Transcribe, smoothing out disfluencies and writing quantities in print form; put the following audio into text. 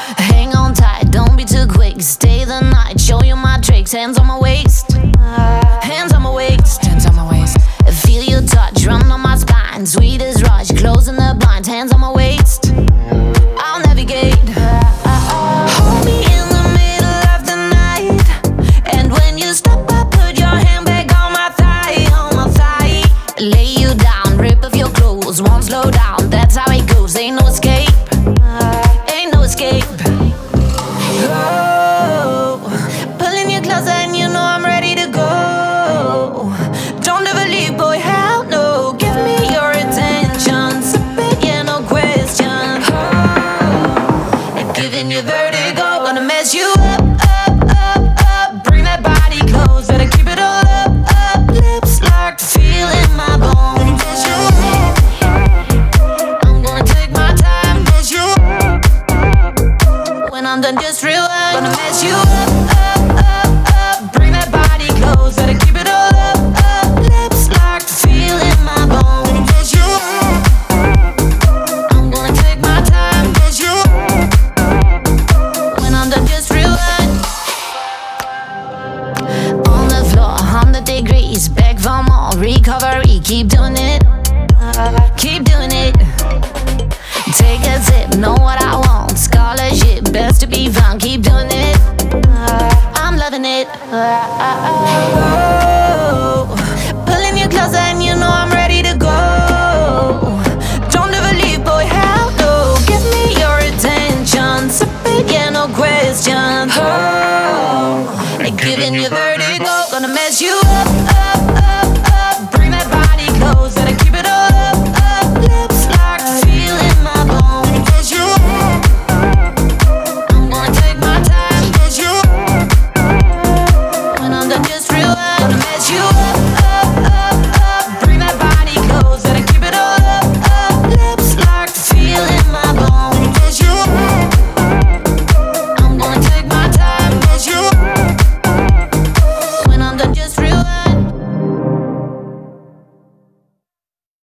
Hang on tight, don't be too quick. Stay the night, show you my tricks. Hands on my waist, hands on my waist, hands on my waist. Feel your touch, run on my spine. Sweet as rush, closing the blinds. Hands on my waist, I'll navigate. Hold me in the middle of the night, and when you stop, I put your hand back on my thigh, on my thigh. Lay you down, rip off your clothes, won't slow down. That's how it goes. Ain't no escape, ain't no escape. Oh, pulling you closer, and you know I'm ready to go. Don't ever leave, boy, hell no. Give me your attention, sip it, yeah, no question. Oh, giving you vertigo, gonna mess you up, up, up, up. Bring that body close, better keep it all up, up. Lips locked, feeling my bones. I'm gonna take my time, mess you up. When I'm done, just rewind. Gonna mess you up, up, up, up. Bring that body close, better keep it all up, up. Lips locked, feeling my bones. Mess you up. I'm gonna take my time, mess you up. When I'm done, just rewind. On the floor, 100 degrees, back for more recovery. Keep doing it, keep doing it. Take a sip, know what I want. Scholarship, best to be found. Keep doing it, I'm loving it.